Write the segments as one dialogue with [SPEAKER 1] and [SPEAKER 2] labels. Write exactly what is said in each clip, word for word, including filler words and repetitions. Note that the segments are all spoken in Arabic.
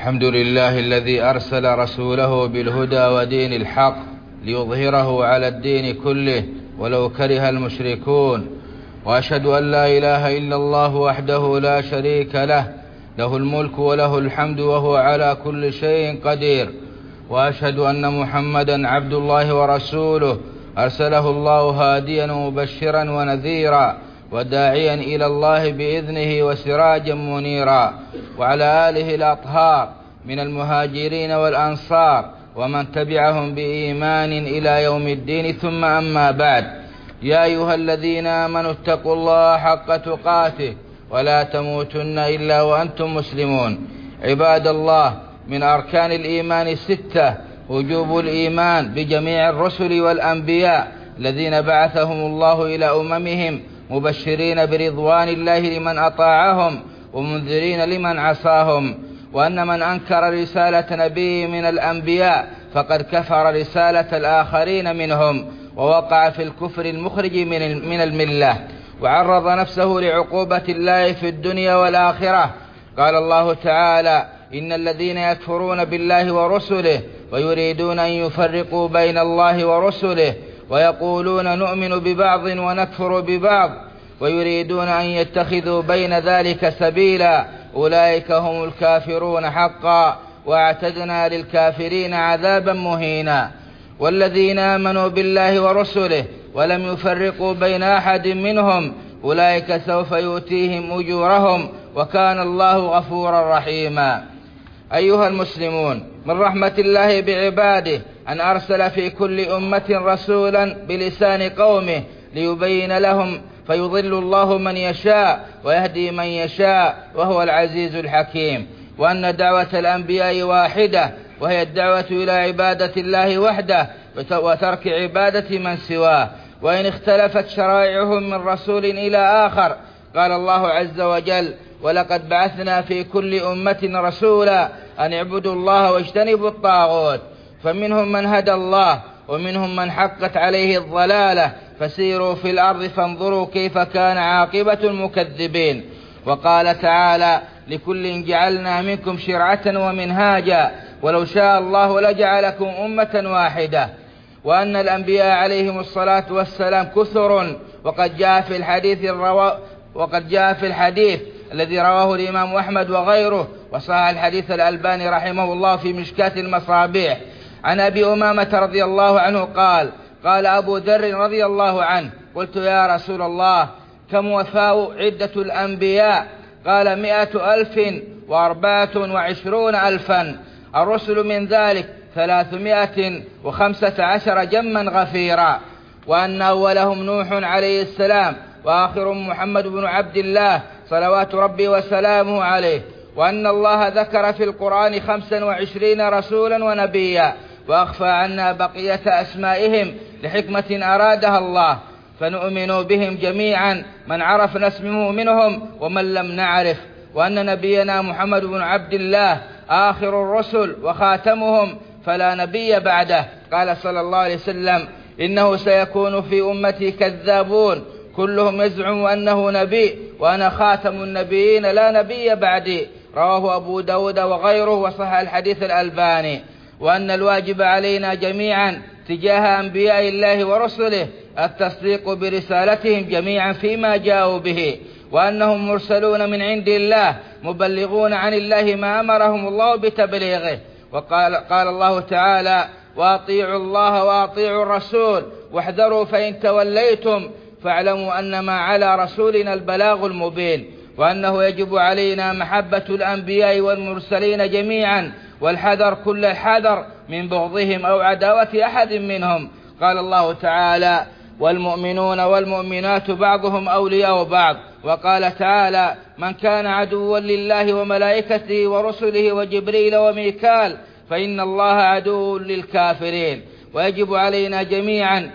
[SPEAKER 1] الحمد لله الذي أرسل رسوله بالهدى ودين الحق ليظهره على الدين كله ولو كره المشركون، وأشهد أن لا إله إلا الله وحده لا شريك له، له الملك وله الحمد وهو على كل شيء قدير. وأشهد أن محمدا عبد الله ورسوله أرسله الله هاديا ومبشرا ونذيرا وداعيا إلى الله بإذنه وسراجا منيرا، وعلى آله الأطهار من المهاجرين والأنصار ومن تبعهم بإيمان إلى يوم الدين، ثم أما بعد. يا أيها الذين آمنوا اتقوا الله حق تقاته ولا تموتن إلا وأنتم مسلمون. عباد الله، من أركان الإيمان ستة: وجوب الإيمان بجميع الرسل والأنبياء الذين بعثهم الله إلى أممهم مبشرين برضوان الله لمن أطاعهم ومنذرين لمن عصاهم، وأن من أنكر رسالة نبي من الأنبياء فقد كفر رسالة الآخرين منهم ووقع في الكفر المخرج من الملة، وعرض نفسه لعقوبة الله في الدنيا والآخرة. قال الله تعالى: إن الذين يكفرون بالله ورسله ويريدون أن يفرقوا بين الله ورسله ويقولون نؤمن ببعض ونكفر ببعض ويريدون أن يتخذوا بين ذلك سبيلا أولئك هم الكافرون حقا، واعتدنا للكافرين عذابا مهينا. والذين آمنوا بالله ورسله ولم يفرقوا بين أحد منهم أولئك سوف يؤتيهم أجورهم وكان الله غفورا رحيما. أيها المسلمون، من رحمة الله بعباده أن أرسل في كل أمة رسولا بلسان قومه ليبين لهم، فيضل الله من يشاء ويهدي من يشاء وهو العزيز الحكيم. وأن دعوة الأنبياء واحدة، وهي الدعوة إلى عبادة الله وحده وترك عبادة من سواه، وإن اختلفت شرائعهم من رسول إلى آخر. قال الله عز وجل: ولقد بعثنا في كل أمة رسولا أن اعبدوا الله واجتنبوا الطاغوت، فمنهم من هدى الله ومنهم من حقت عليه الضلالة، فسيروا في الأرض فانظروا كيف كان عاقبة المكذبين. وقال تعالى: لكل جعلنا منكم شرعة ومنهاجا ولو شاء الله لجعلكم أمة واحدة. وأن الأنبياء عليهم الصلاة والسلام كثر، وقد جاء في الحديث الروا... وقد جاء في الحديث الذي رواه الإمام أحمد وغيره، وصحح الحديث الألباني رحمه الله في مشكاة المصابيح، عن أبي أمامة رضي الله عنه قال: قال أبو ذر رضي الله عنه: قلت يا رسول الله، كم وفاء عدة الأنبياء؟ قال: مئة ألف وأربعة وعشرون ألفا. الرسل من ذلك ثلاثمائة وخمسة عشر جما غفيرا. وأن أولهم نوح عليه السلام، وآخرهم محمد بن عبد الله صلوات ربي وسلامه عليه. وأن الله ذكر في القرآن خمسا وعشرين رسولا ونبيا، وأخفى عنا بقية أسمائهم لحكمة أرادها الله، فنؤمن بهم جميعا، من عرفنا اسمه منهم ومن لم نعرف. وأن نبينا محمد بن عبد الله آخر الرسل وخاتمهم، فلا نبي بعده. قال صلى الله عليه وسلم: إنه سيكون في أمتي كذابون كلهم يزعم أنه نبي، وأنا خاتم النبيين لا نبي بعدي. رواه أبو داود وغيره، وصح الحديث الألباني. وأن الواجب علينا جميعا تجاه أنبياء الله ورسله التصديق برسالتهم جميعا فيما جاءوا به، وأنهم مرسلون من عند الله مبلغون عن الله ما أمرهم الله بتبليغه. وقال قال الله تعالى: وأطيعوا الله وأطيعوا الرسول واحذروا فإن توليتم فاعلموا أنما على رسولنا البلاغ المبين. وأنه يجب علينا محبة الأنبياء والمرسلين جميعا، والحذر كل الحذر من بغضهم أو عداوة أحد منهم. قال الله تعالى: والمؤمنون والمؤمنات بعضهم أولياء بعض. وقال تعالى: من كان عدوا لله وملائكته ورسله وجبريل وميكال فإن الله عدو للكافرين. ويجب علينا جميعا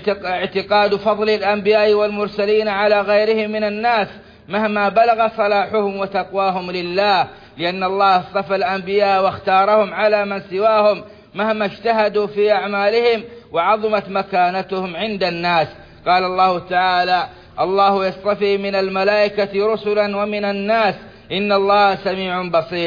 [SPEAKER 1] اعتقاد فضل الأنبياء والمرسلين على غيرهم من الناس مهما بلغ صلاحهم وتقواهم لله، لأن الله اصطفى الأنبياء واختارهم على من سواهم مهما اجتهدوا في أعمالهم وعظمت مكانتهم عند الناس. قال الله تعالى: الله يصطفي من الملائكة رسلا ومن الناس إن الله سميع بصير.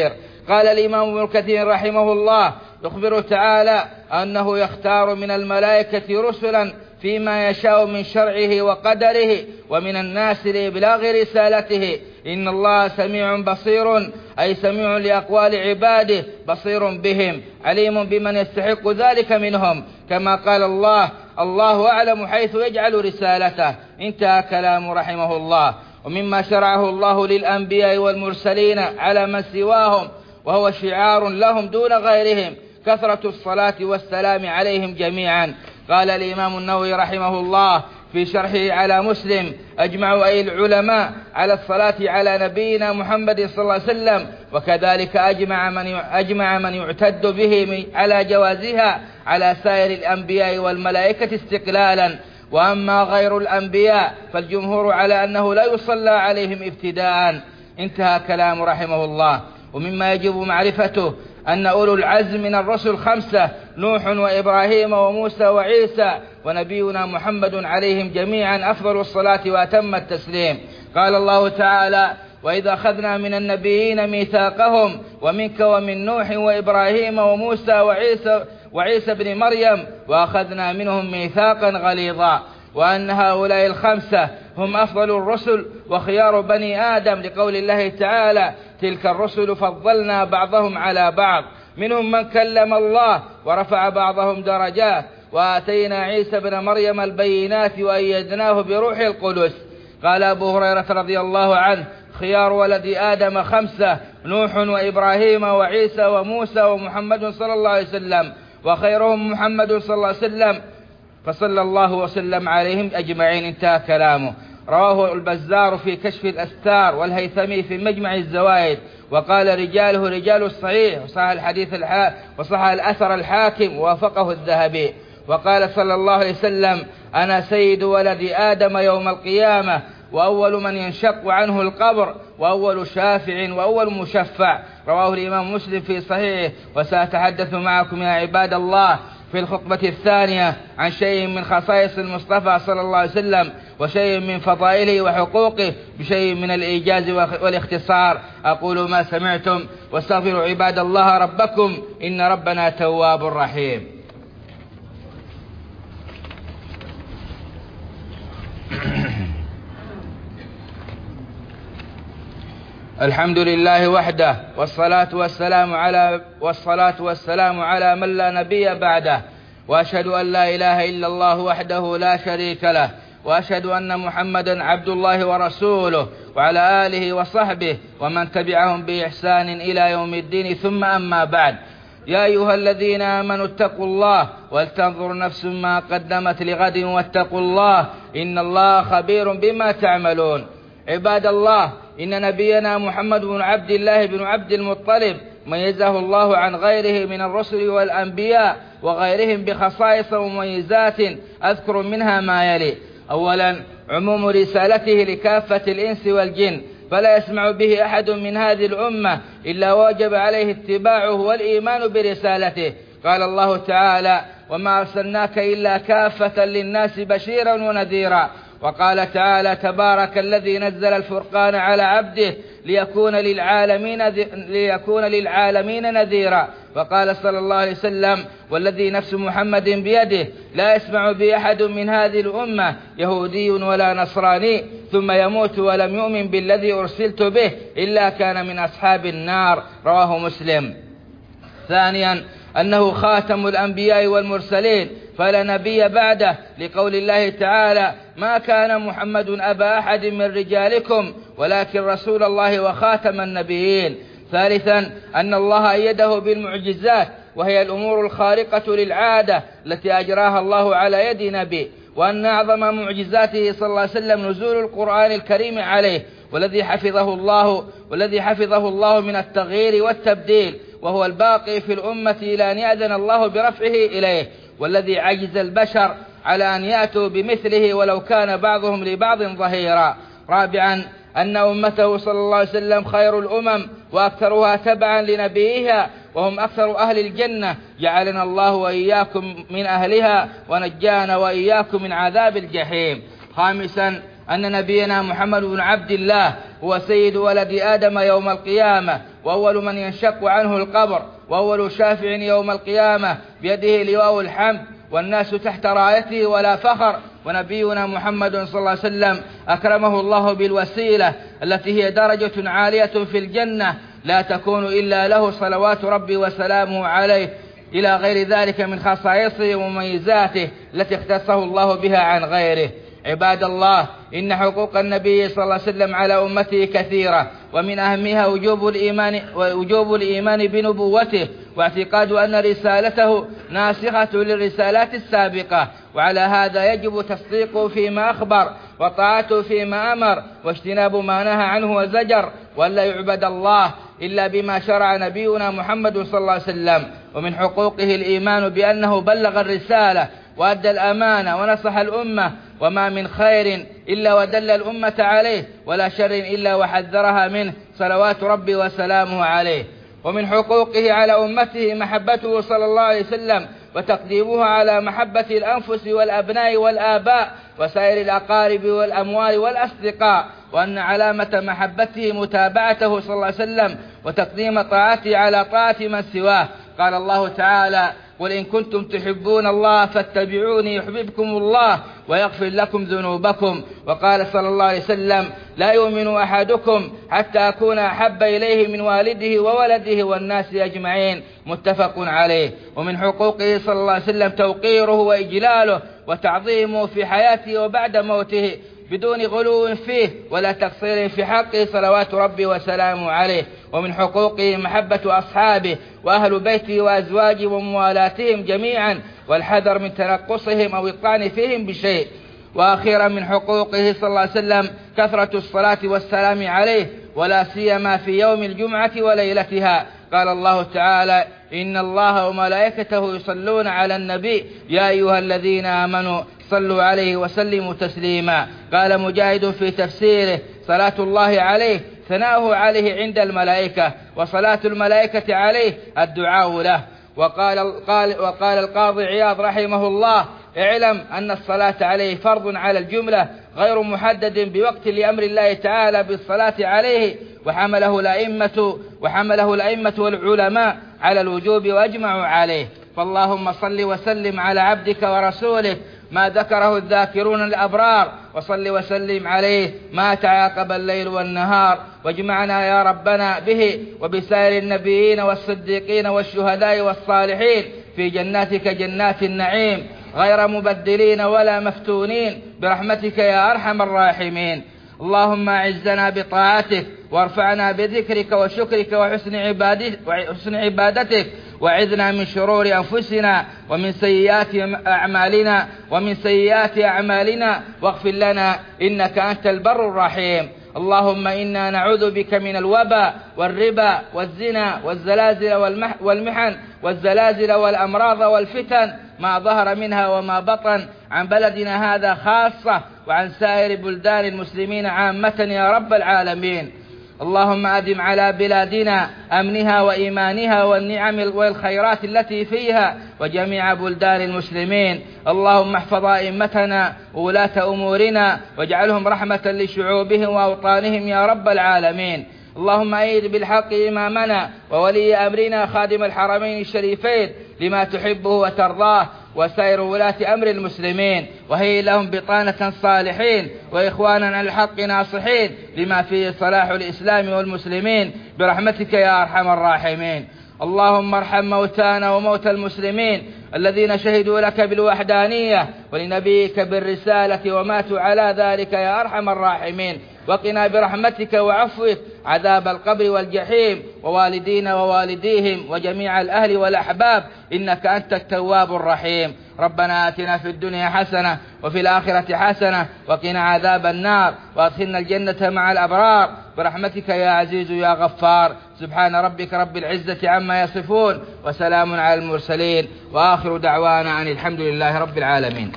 [SPEAKER 1] قال الإمام ابن كثير رحمه الله: يخبر تعالى أنه يختار من الملائكة رسلا فيما يشاء من شرعه وقدره ومن الناس لإبلاغ رسالته. إن الله سميع بصير، أي سميع لأقوال عباده، بصير بهم، عليم بمن يستحق ذلك منهم، كما قال الله: الله أعلم حيث يجعل رسالته. انتهى كلام رحمه الله. ومما شرعه الله للأنبياء والمرسلين على من سواهم وهو شعار لهم دون غيرهم كثرة الصلاة والسلام عليهم جميعا. قال الإمام النووي رحمه الله في شرحه على مسلم: أجمع أي العلماء على الصلاة على نبينا محمد صلى الله عليه وسلم، وكذلك أجمع من أجمع من يعتد به على جوازها على سائر الأنبياء والملائكة استقلالا. وأما غير الأنبياء فالجمهور على أنه لا يصلى عليهم ابتداء. انتهى كلام رحمه الله. ومما يجب معرفته أن أولو العزم من الرسل خمسة: نوح وإبراهيم وموسى وعيسى، ونبينا محمد عليهم جميعا أفضل الصلاة وأتم التسليم. قال الله تعالى: وإذا أخذنا من النبيين ميثاقهم ومنك ومن نوح وإبراهيم وموسى وعيسى وعيسى بن مريم وأخذنا منهم ميثاقا غليظا. وأن هؤلاء الخمسة هم أفضل الرسل وخيار بني آدم، لقول الله تعالى: تلك الرسل فضلنا بعضهم على بعض، منهم من كلم الله ورفع بعضهم درجات، وآتينا عيسى بن مريم البينات وأيدناه بروح القدس. قال أبو هريرة رضي الله عنه: خيار ولد آدم خمسة: نوح وإبراهيم وعيسى وموسى ومحمد صلى الله عليه وسلم، وخيرهم محمد صلى الله عليه وسلم، فصلى الله وسلم عليهم أجمعين. انتهى كلامه. رواه البزار في كشف الأستار، والهيثمي في مجمع الزوائد، وقال: رجاله رجال الصحيح، وصح الحديث الحا وصح الأثر الحاكم، ووافقه الذهبي. وقال صلى الله عليه وسلم: أنا سيد ولد آدم يوم القيامة، وأول من ينشق عنه القبر، وأول شافع وأول مشفع. رواه الإمام مسلم في صحيحه. وسأتحدث معكم يا عباد الله في الخطبة الثانية عن شيء من خصائص المصطفى صلى الله عليه وسلم، وشيء من فضائله وحقوقه، بشيء من الإيجاز والاختصار. أقول ما سمعتم، واستغفروا عباد الله ربكم، إن ربنا تواب رحيم. الحمد لله وحده، والصلاة والسلام على والصلاة والسلام على من لا نبي بعده، وأشهد أن لا إله إلا الله وحده لا شريك له، وأشهد أن محمدا عبد الله ورسوله، وعلى آله وصحبه ومن تبعهم بإحسان إلى يوم الدين. ثم أما بعد: يا أيها الذين آمنوا اتقوا الله ولتنظر نفس ما قدمت لغد واتقوا الله إن الله خبير بما تعملون. عباد الله، إن نبينا محمد بن عبد الله بن عبد المطلب ميزه الله عن غيره من الرسل والأنبياء وغيرهم بخصائص ومميزات، أذكر منها ما يلي: أولا، عموم رسالته لكافة الإنس والجن، فلا يسمع به أحد من هذه الأمة إلا وجب عليه اتباعه والإيمان برسالته. قال الله تعالى: وما أرسلناك إلا كافة للناس بشيرا ونذيرا. وقال تعالى: تبارك الذي نزل الفرقان على عبده ليكون للعالمين, ليكون للعالمين نذيرا. وقال صلى الله عليه وسلم: والذي نفس محمد بيده لا يسمع بأحد من هذه الأمة يهودي ولا نصراني ثم يموت ولم يؤمن بالذي أرسلت به إلا كان من أصحاب النار. رواه مسلم. ثانيا، أنه خاتم الأنبياء والمرسلين فلا نبي بعده، لقول الله تعالى: ما كان محمد أبا أحد من رجالكم ولكن رسول الله وخاتم النبيين. ثالثا، أن الله أيده بالمعجزات، وهي الأمور الخارقة للعادة التي أجراها الله على يد نبي، وأن أعظم معجزاته صلى الله عليه وسلم نزول القرآن الكريم عليه، والذي حفظه الله والذي حفظه الله من التغيير والتبديل، وهو الباقي في الأمة إلى أن يأذن الله برفعه إليه، والذي عجز البشر على أن يأتوا بمثله ولو كان بعضهم لبعض ظهيرا. رابعا، أن أمته صلى الله عليه وسلم خير الأمم وأكثرها تبعا لنبيها، وهم أكثر أهل الجنة، جعلنا الله وإياكم من أهلها ونجانا وإياكم من عذاب الجحيم. خامسا، أن نبينا محمد بن عبد الله هو سيد ولد آدم يوم القيامة، وأول من ينشق عنه القبر، وأول شافع يوم القيامة بيده لواء الحمد، والناس تحت رايته ولا فخر. ونبينا محمد صلى الله عليه وسلم أكرمه الله بالوسيلة التي هي درجة عالية في الجنة لا تكون إلا له، صلوات ربي وسلامه عليه، إلى غير ذلك من خصائصه ومميزاته التي اختصه الله بها عن غيره. عباد الله، إن حقوق النبي صلى الله عليه وسلم على أمته كثيرة، ومن أهمها وجوب الإيمان, وجوب الإيمان بنبوته، واعتقاد أن رسالته ناسخة للرسالات السابقة، وعلى هذا يجب تصديقه فيما أخبر، وطاعته فيما أمر، واجتناب ما نهى عنه وزجر، وألا يعبد الله إلا بما شرع نبينا محمد صلى الله عليه وسلم. ومن حقوقه الإيمان بأنه بلغ الرسالة وأدى الأمانة ونصح الأمة، وما من خير إلا ودل الأمة عليه، ولا شر إلا وحذرها منه، صلوات ربي وسلامه عليه. ومن حقوقه على أمته محبته صلى الله عليه وسلم، وتقديمها على محبة الأنفس والأبناء والآباء وسائر الأقارب والأموال والأصدقاء، وأن علامة محبته متابعته صلى الله عليه وسلم وتقديم طاعته على طاعة من سواه. قال الله تعالى: قل إن كنتم تحبون الله فاتبعوني يحببكم الله ويغفر لكم ذنوبكم. وقال صلى الله عليه وسلم: لا يؤمن أحدكم حتى أكون أحب إليه من والده وولده والناس أجمعين، متفق عليه. ومن حقوقه صلى الله عليه وسلم توقيره وإجلاله وتعظيمه في حياته وبعد موته بدون غلو فيه ولا تقصير في حقه، صلوات ربي وسلامه عليه. ومن حقوقه محبة أصحابه وأهل بيته وأزواجه وموالاتهم جميعا، والحذر من تنقصهم أو الطعن فيهم بشيء. وأخيرا من حقوقه صلى الله عليه وسلم كثرة الصلاة والسلام عليه، ولا سيما في يوم الجمعة وليلتها. قال الله تعالى: إن الله وملائكته يصلون على النبي يا أيها الذين آمنوا صلوا عليه وسلموا تسليما. قال مجاهد في تفسيره: صلاة الله عليه ثناؤه عليه عند الملائكة، وصلاة الملائكة عليه الدعاء له. وقال, قال وقال القاضي عياض رحمه الله: اعلم أن الصلاة عليه فرض على الجملة غير محدد بوقت لأمر الله تعالى بالصلاة عليه، وحمله الأئمة وحمله الأئمة والعلماء على الوجوب وأجمعوا عليه. فاللهم صل وسلم على عبدك ورسولك ما ذكره الذاكرون الأبرار، وصل وسلم عليه ما تعاقب الليل والنهار، واجمعنا يا ربنا به وبسائر النبيين والصديقين والشهداء والصالحين في جناتك جنات النعيم، غير مبدلين ولا مفتونين، برحمتك يا أرحم الراحمين. اللهم أعزنا بطاعتك، وارفعنا بذكرك وشكرك وحسن عبادتك, وحسن عبادتك وعذنا من شرور أنفسنا ومن سيئات أعمالنا ومن سيئات أعمالنا واغفر لنا إنك أنت البر الرحيم. اللهم إنا نعوذ بك من الوباء والربا والزنا والزلازل والمحن والزلازل والأمراض والفتن ما ظهر منها وما بطن عن بلدنا هذا خاصة وعن سائر بلدان المسلمين عامة يا رب العالمين. اللهم أدم على بلادنا أمنها وإيمانها والنعم والخيرات التي فيها وجميع بلدان المسلمين. اللهم احفظ أئمتنا وولاة أمورنا واجعلهم رحمة لشعوبهم وأوطانهم يا رب العالمين. اللهم أيد بالحق إمامنا وولي أمرنا خادم الحرمين الشريفين لما تحبه وترضاه، وسائر ولاة أمر المسلمين، وهي لهم بطانة صالحين وإخوانا الحق ناصحين لما فيه صلاح الإسلام والمسلمين برحمتك يا أرحم الراحمين. اللهم ارحم موتانا وموتى المسلمين الذين شهدوا لك بالوحدانية ولنبيك بالرسالة وماتوا على ذلك يا أرحم الراحمين. وقنا برحمتك وعفوك عذاب القبر والجحيم ووالدينا ووالديهم وجميع الأهل والأحباب إنك أنت التواب الرحيم. ربنا آتنا في الدنيا حسنة وفي الآخرة حسنة وقنا عذاب النار وادخلنا الجنة مع الأبرار برحمتك يا عزيز يا غفار. سبحان ربك رب العزة عما يصفون وسلام على المرسلين وآخر دعوانا أن الحمد لله رب العالمين.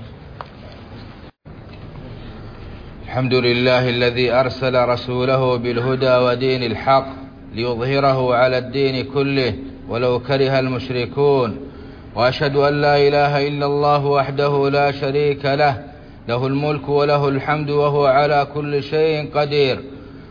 [SPEAKER 1] الحمد لله الذي أرسل رسوله بالهدى ودين الحق ليظهره على الدين كله ولو كره المشركون، وأشهد أن لا إله إلا الله وحده لا شريك له، له الملك وله الحمد وهو على كل شيء قدير،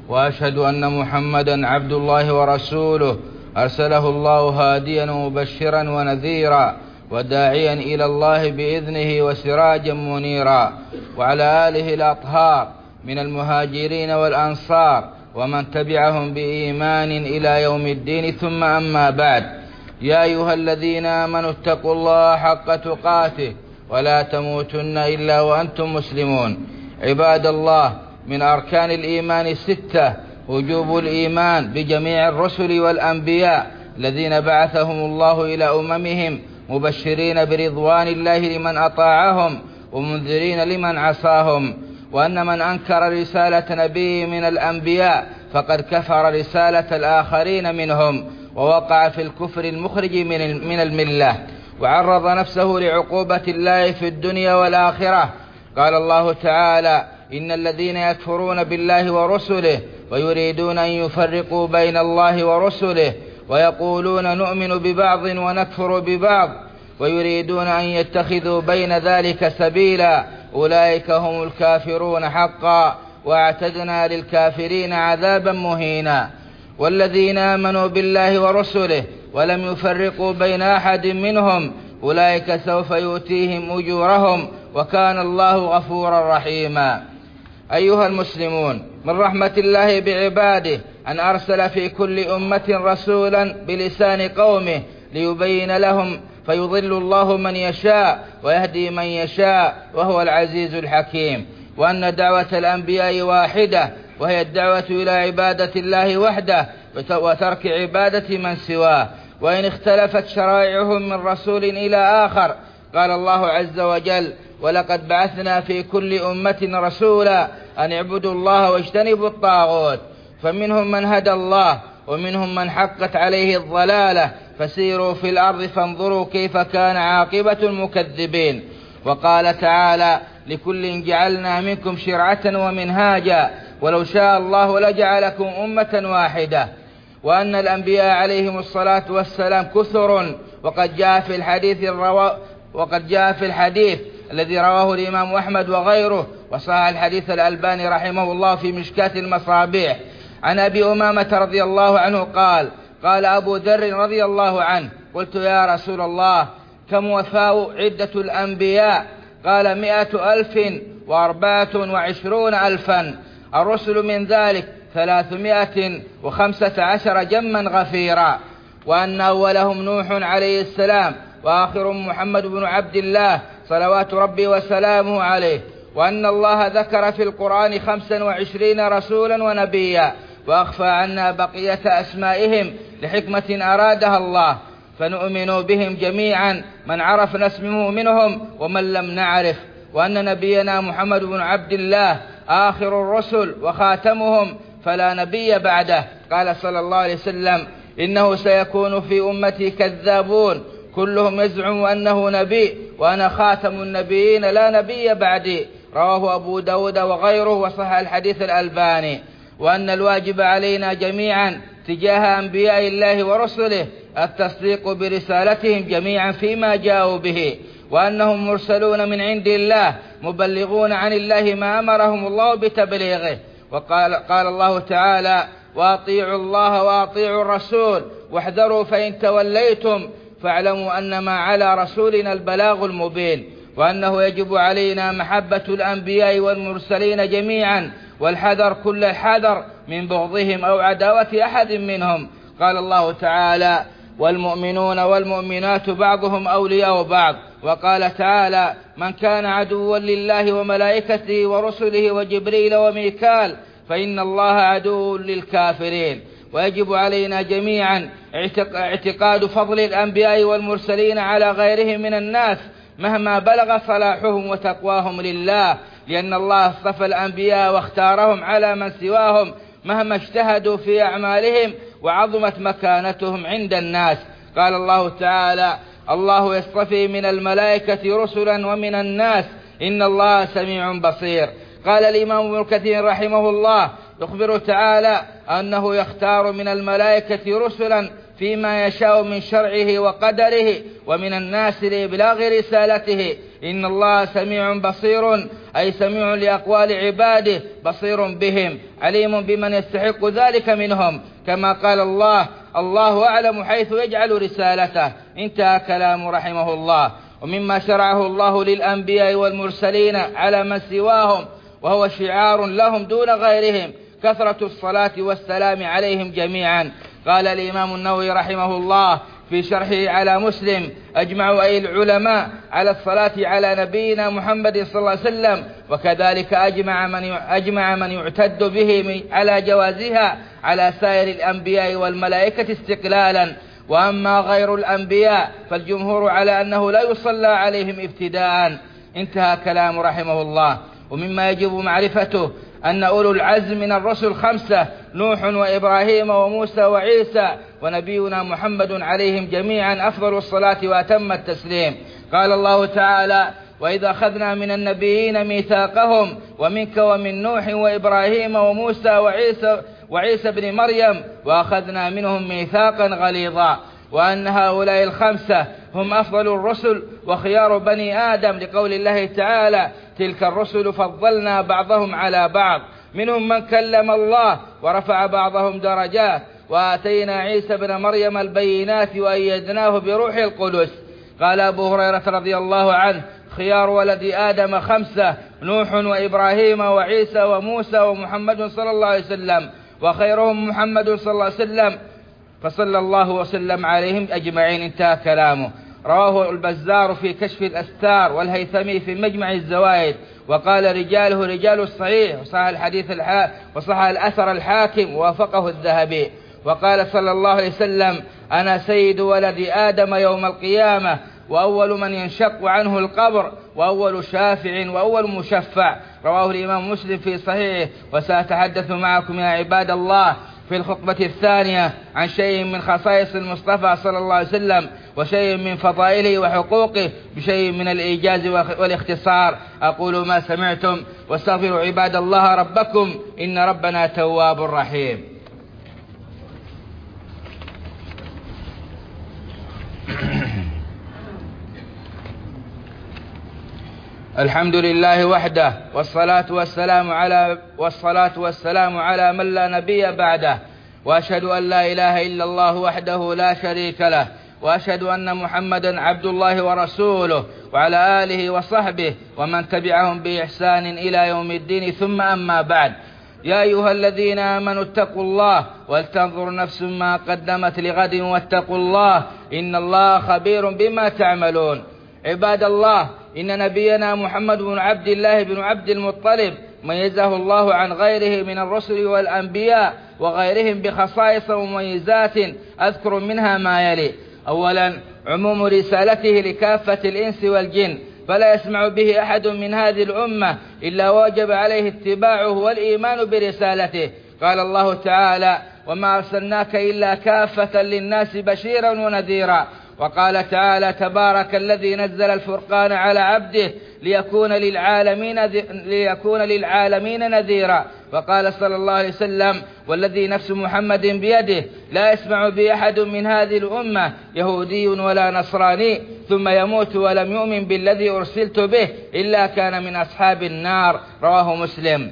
[SPEAKER 1] وأشهد أن محمدا عبد الله ورسوله أرسله الله هاديا ومبشرا ونذيرا وداعيا إلى الله بإذنه وسراجا منيرا، وعلى آله الأطهار من المهاجرين والأنصار ومن تبعهم بإيمان إلى يوم الدين، ثم أما بعد. يا أيها الذين آمنوا اتقوا الله حق تقاته ولا تموتن إلا وأنتم مسلمون. عباد الله، من أركان الإيمان الستة وجوب الإيمان بجميع الرسل والأنبياء الذين بعثهم الله إلى أممهم مبشرين برضوان الله لمن أطاعهم ومنذرين لمن عصاهم، وأن من أنكر رسالة نبي من الأنبياء فقد كفر رسالة الآخرين منهم ووقع في الكفر المخرج من الملة، وعرض نفسه لعقوبة الله في الدنيا والآخرة. قال الله تعالى: إن الذين يكفرون بالله ورسله ويريدون أن يفرقوا بين الله ورسله ويقولون نؤمن ببعض ونكفر ببعض ويريدون أن يتخذوا بين ذلك سبيلا أولئك هم الكافرون حقا واعتدنا للكافرين عذابا مهينا. والذين آمنوا بالله ورسله ولم يفرقوا بين أحد منهم أولئك سوف يؤتيهم أجورهم وكان الله غفورا رحيما. أيها المسلمون، من رحمة الله بعباده أن أرسل في كل أمة رسولا بلسان قومه ليبين لهم، فيضل الله من يشاء ويهدي من يشاء وهو العزيز الحكيم. وأن دعوة الأنبياء واحدة، وهي الدعوة إلى عبادة الله وحده وترك عبادة من سواه، وإن اختلفت شرائعهم من رسول إلى آخر. قال الله عز وجل: ولقد بعثنا في كل أمة رسولا أن اعبدوا الله واجتنبوا الطاغوت. فمنهم من هدى الله ومنهم من حقت عليه الضلالة، فسيروا في الأرض فانظروا كيف كان عاقبة المكذبين. وقال تعالى: لكل جعلنا منكم شرعة ومنهاجا ولو شاء الله لجعلكم أمة واحدة. وأن الأنبياء عليهم الصلاة والسلام كثر، وقد جاء في الحديث الروا... وقد جاء في الحديث الذي رواه الإمام أحمد وغيره، وصحح الحديث الألباني رحمه الله في مشكاة المصابيح، عن أبي أمامة رضي الله عنه قال: قال أبو ذر رضي الله عنه: قلت يا رسول الله، كم وفاء عدة الأنبياء؟ قال: مئة ألف وأربعة وعشرون ألفا. الرسل من ذلك ثلاثمائة وخمسة عشر جما غفيرا. وأن أولهم نوح عليه السلام، وآخرهم محمد بن عبد الله صلوات ربي وسلامه عليه. وأن الله ذكر في القرآن خمسا وعشرين رسولا ونبيا، وأخفى عنا بقية أسمائهم لحكمة أرادها الله، فنؤمن بهم جميعا، من عرفنا اسمه منهم ومن لم نعرف. وأن نبينا محمد بن عبد الله آخر الرسل وخاتمهم، فلا نبي بعده. قال صلى الله عليه وسلم: إنه سيكون في أمتي كذابون كلهم يزعم أنه نبي وأنا خاتم النبيين لا نبي بعدي. رواه أبو داود وغيره، وصح الحديث الألباني. وأن الواجب علينا جميعا تجاه أنبياء الله ورسله التصديق برسالتهم جميعا فيما جاءوا به، وأنهم مرسلون من عند الله مبلغون عن الله ما أمرهم الله بتبليغه. وقال قال الله تعالى: وأطيعوا الله وأطيعوا الرسول واحذروا فإن توليتم فاعلموا أنما على رسولنا البلاغ المبين. وأنه يجب علينا محبة الأنبياء والمرسلين جميعا، والحذر كل الحذر من بغضهم أو عداوة أحد منهم. قال الله تعالى: والمؤمنون والمؤمنات بعضهم أولياء بعض. وقال تعالى: من كان عدوا لله وملائكته ورسله وجبريل وميكال فإن الله عدو للكافرين. ويجب علينا جميعا اعتقاد فضل الأنبياء والمرسلين على غيرهم من الناس مهما بلغ صلاحهم وتقواهم لله، لأن الله اصطفى الأنبياء واختارهم على من سواهم مهما اجتهدوا في أعمالهم وعظمت مكانتهم عند الناس. قال الله تعالى: الله يصطفي من الملائكة رسلا ومن الناس إن الله سميع بصير. قال الإمام ابن كثير رحمه الله: يخبر تعالى أنه يختار من الملائكة رسلا فيما يشاء من شرعه وقدره، ومن الناس لإبلاغ رسالته، إن الله سميع بصير، أي سميع لأقوال عباده بصير بهم عليم بمن يستحق ذلك منهم، كما قال الله: الله أعلم حيث يجعل رسالته. انتهى كلام رحمه الله. ومما شرعه الله للأنبياء والمرسلين على من سواهم وهو شعار لهم دون غيرهم كثرة الصلاة والسلام عليهم جميعا. قال الإمام النووي رحمه الله في شرحه على مسلم: أجمعوا أي العلماء على الصلاة على نبينا محمد صلى الله عليه وسلم، وكذلك أجمع من أجمع من يعتد به على جوازها على سائر الأنبياء والملائكة استقلالا. وأما غير الأنبياء فالجمهور على أنه لا يصلى عليهم ابتداء. انتهى كلام رحمه الله. ومما يجب معرفته أن أولو العزم من الرسل خمسة: نوح وإبراهيم وموسى وعيسى، ونبينا محمد عليهم جميعا أفضل الصلاة وأتم التسليم. قال الله تعالى: وإذا أخذنا من النبيين ميثاقهم ومنك ومن نوح وإبراهيم وموسى وعيسى وعيسى بن مريم وأخذنا منهم ميثاقا غليظا. وأن هؤلاء الخمسة هم أفضل الرسل وخيار بني آدم، لقول الله تعالى: تلك الرسل فضلنا بعضهم على بعض، منهم من كلم الله ورفع بعضهم درجات، وآتينا عيسى بن مريم البينات وأيدناه بروح القدس. قال أبو هريرة رضي الله عنه: خيار ولد آدم خمسة: نوح وإبراهيم وعيسى وموسى ومحمد صلى الله عليه وسلم، وخيرهم محمد صلى الله عليه وسلم فصلى الله وسلم عليهم أجمعين. انتهى كلامه. رواه البزار في كشف الأستار والهيثمي في مجمع الزوائد، وقال: رجاله رجال الصحيح، وصح الحديث الحا وصح الأثر الحاكم، ووافقه الذهبي. وقال صلى الله عليه وسلم: أنا سيد ولد آدم يوم القيامة، وأول من ينشق عنه القبر، وأول شافع وأول مشفع. رواه الإمام مسلم في صحيحه. وسأتحدث معكم يا عباد الله في الخطبة الثانية عن شيء من خصائص المصطفى صلى الله عليه وسلم وشيء من فضائله وحقوقه بشيء من الإيجاز والاختصار. أقول ما سمعتم، واستغفروا عباد الله ربكم، إن ربنا تواب رحيم. الحمد لله وحده، والصلاة والسلام على والصلاة والسلام على من لا نبي بعده، وأشهد أن لا إله إلا الله وحده لا شريك له، وأشهد أن محمدا عبد الله ورسوله، وعلى آله وصحبه ومن تبعهم بإحسان إلى يوم الدين. ثم أما بعد، يا أيها الذين آمنوا اتقوا الله ولتنظر نفس ما قدمت لغد واتقوا الله إن الله خبير بما تعملون. عباد الله، إن نبينا محمد بن عبد الله بن عبد المطلب ميزه الله عن غيره من الرسل والأنبياء وغيرهم بخصائص ومميزات، أذكر منها ما يلي: أولا، عموم رسالته لكافة الإنس والجن، فلا يسمع به أحد من هذه الأمة إلا وجب عليه اتباعه والإيمان برسالته. قال الله تعالى: وما أرسلناك إلا كافة للناس بشيرا ونذيرا. وقال تعالى: تبارك الذي نزل الفرقان على عبده ليكون للعالمين, ليكون للعالمين نذيرا. وقال صلى الله عليه وسلم: والذي نفس محمد بيده لا يسمع بي أحد من هذه الأمة يهودي ولا نصراني ثم يموت ولم يؤمن بالذي أرسلت به إلا كان من أصحاب النار. رواه مسلم.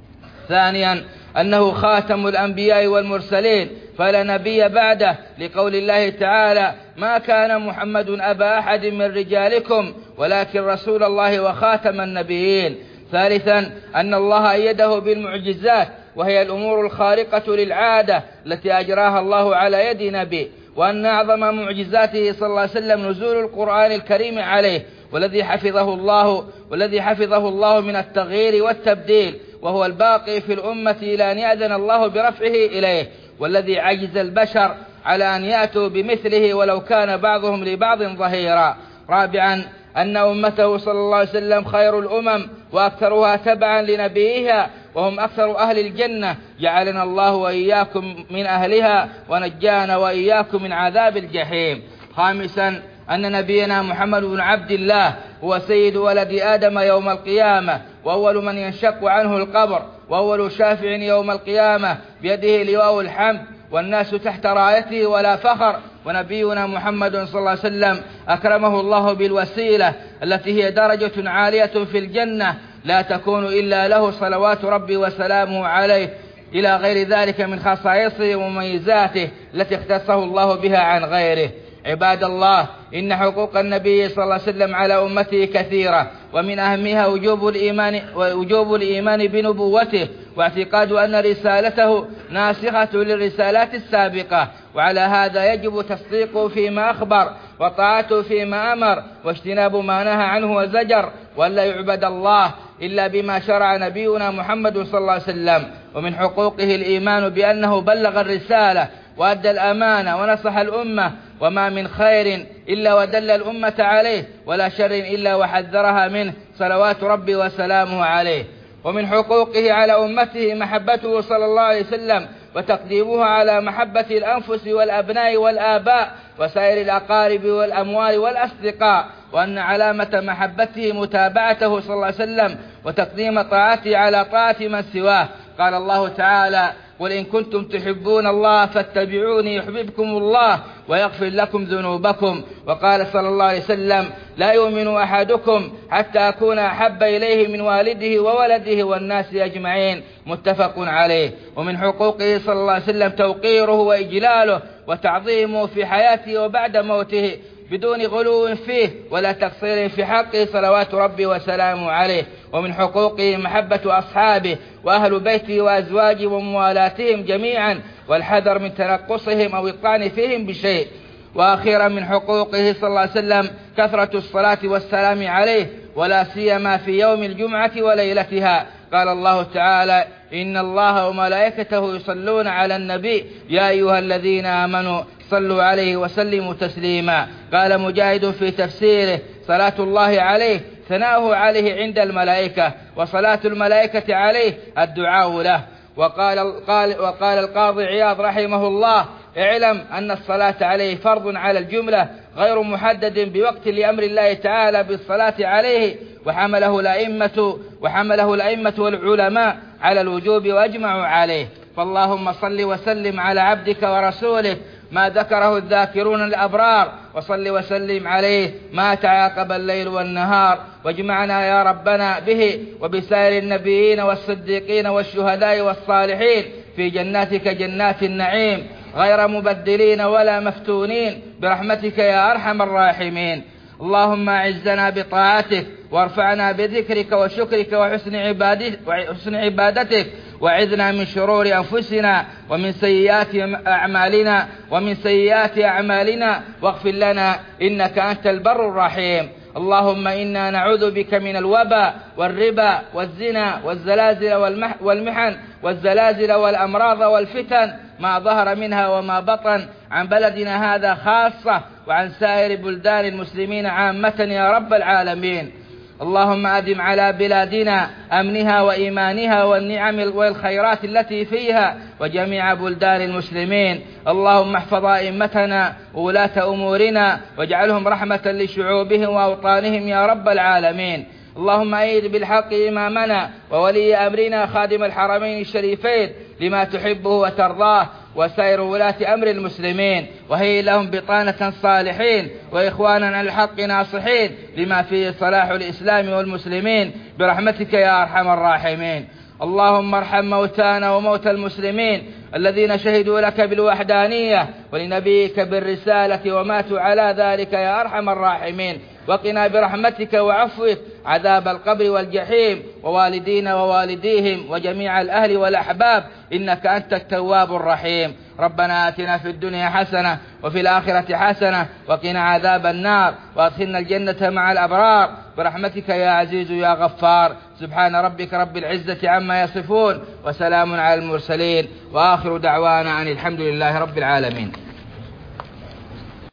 [SPEAKER 1] ثانيا، أنه خاتم الأنبياء والمرسلين فلا نبي بعده، لقول الله تعالى: ما كان محمد أبا أحد من رجالكم ولكن رسول الله وخاتم النبيين. ثالثا، أن الله أيده بالمعجزات، وهي الأمور الخارقة للعادة التي أجراها الله على يد نبي، وأن أعظم معجزاته صلى الله عليه وسلم نزول القرآن الكريم عليه، والذي حفظه الله والذي حفظه الله من التغيير والتبديل، وهو الباقي في الأمة إلى أن يأذن الله برفعه إليه، والذي عجز البشر على أن يأتوا بمثله ولو كان بعضهم لبعض ظهيرا. رابعا، أن أمته صلى الله عليه وسلم خير الأمم وأكثرها تبعا لنبيها، وهم أكثر أهل الجنة، جعلنا الله وإياكم من أهلها ونجانا وإياكم من عذاب الجحيم. خامسا، أن نبينا محمد بن عبد الله هو سيد ولد آدم يوم القيامة، وأول من ينشق عنه القبر، وأول شافع يوم القيامة بيده لواء الحمد، والناس تحت رايته ولا فخر، ونبينا محمد صلى الله عليه وسلم أكرمه الله بالوسيلة التي هي درجة عالية في الجنة لا تكون إلا له صلوات ربي وسلامه عليه، إلى غير ذلك من خصائصه ومميزاته التي اختصه الله بها عن غيره. عباد الله، إن حقوق النبي صلى الله عليه وسلم على أمته كثيرة، ومن أهمها وجوب الإيمان, وجوب الإيمان بنبوته، واعتقاد أن رسالته ناسخة للرسالات السابقة، وعلى هذا يجب تصديقه فيما أخبر وطاعته فيما أمر، واجتناب ما نهى عنه وزجر، ولا يعبد الله إلا بما شرع نبينا محمد صلى الله عليه وسلم. ومن حقوقه الإيمان بأنه بلغ الرسالة وأدى الأمانة ونصح الأمة، وما من خير إلا ودل الأمة عليه، ولا شر إلا وحذرها منه، صلوات ربي وسلامه عليه. ومن حقوقه على أمته محبته صلى الله عليه وسلم، وتقديمها على محبة الأنفس والأبناء والآباء وسائر الأقارب والأموال والأصدقاء، وأن علامة محبته متابعته صلى الله عليه وسلم وتقديم طاعته على طاعة من سواه. قال الله تعالى: قل إن كنتم تحبون الله فاتبعوني يحببكم الله ويغفر لكم ذنوبكم. وقال صلى الله عليه وسلم: لا يؤمن أحدكم حتى أكون أحب إليه من والده وولده والناس أجمعين، متفق عليه. ومن حقوقه صلى الله عليه وسلم توقيره وإجلاله وتعظيمه في حياته وبعد موته بدون غلو فيه ولا تقصير في حقه، صلوات ربي وسلامه عليه. ومن حقوقه محبة أصحابه وأهل بيته وأزواجه وموالاتهم جميعا، والحذر من تنقصهم أو الطعن فيهم بشيء. وأخيرا من حقوقه صلى الله عليه وسلم كثرة الصلاة والسلام عليه، ولا سيما في يوم الجمعة وليلتها. قال الله تعالى: إن الله وملائكته يصلون على النبي يا أيها الذين آمنوا صلوا عليه وسلموا تسليما. قال مجاهد في تفسيره: صلاة الله عليه ثناؤه عليه عند الملائكة، وصلاة الملائكة عليه الدعاء له. وقال, قال وقال القاضي عياض رحمه الله: اعلم أن الصلاة عليه فرض على الجملة غير محدد بوقت لأمر الله تعالى بالصلاة عليه، وحمله الأئمة وحمله الأئمة والعلماء على الوجوب وأجمعوا عليه. فاللهم صل وسلم على عبدك ورسولك ما ذكره الذاكرون الأبرار، وصل وسلم عليه ما تعاقب الليل والنهار، واجمعنا يا ربنا به وبسائر النبيين والصديقين والشهداء والصالحين في جناتك جنات النعيم، غير مبدلين ولا مفتونين، برحمتك يا أرحم الراحمين. اللهم أعزنا بطاعتك، وارفعنا بذكرك وشكرك وحسن عبادتك, وحسن عبادتك وعذنا من شرور أنفسنا ومن سيئات أعمالنا ومن سيئات أعمالنا واغفر لنا إنك أنت البر الرحيم. اللهم إنا نعوذ بك من الوباء والربا والزنا والزلازل والمحن والزلازل والأمراض والفتن ما ظهر منها وما بطن عن بلدنا هذا خاصة وعن سائر بلدان المسلمين عامة يا رب العالمين. اللهم أدم على بلادنا أمنها وإيمانها والنعم والخيرات التي فيها وجميع بلدان المسلمين. اللهم احفظ أئمتنا وولاة أمورنا واجعلهم رحمة لشعوبهم وأوطانهم يا رب العالمين. اللهم أيد بالحق إمامنا وولي أمرنا خادم الحرمين الشريفين لما تحبه وترضاه، وسائر ولاة أمر المسلمين، وهي لهم بطانة صالحين وإخوانا على الحق ناصحين لما فيه صلاح الإسلام والمسلمين برحمتك يا أرحم الراحمين. اللهم ارحم موتانا وموتى المسلمين الذين شهدوا لك بالوحدانية ولنبيك بالرسالة وماتوا على ذلك يا أرحم الراحمين. وقنا برحمتك وعفوك عذاب القبر والجحيم ووالدينا ووالديهم وجميع الأهل والأحباب إنك أنت التواب الرحيم. ربنا آتنا في الدنيا حسنة وفي الآخرة حسنة وقنا عذاب النار وادخلنا الجنة مع الأبرار برحمتك يا عزيز يا غفار. سبحان ربك رب العزة عما يصفون وسلام على المرسلين وآخر دعوانا أن الحمد لله رب العالمين.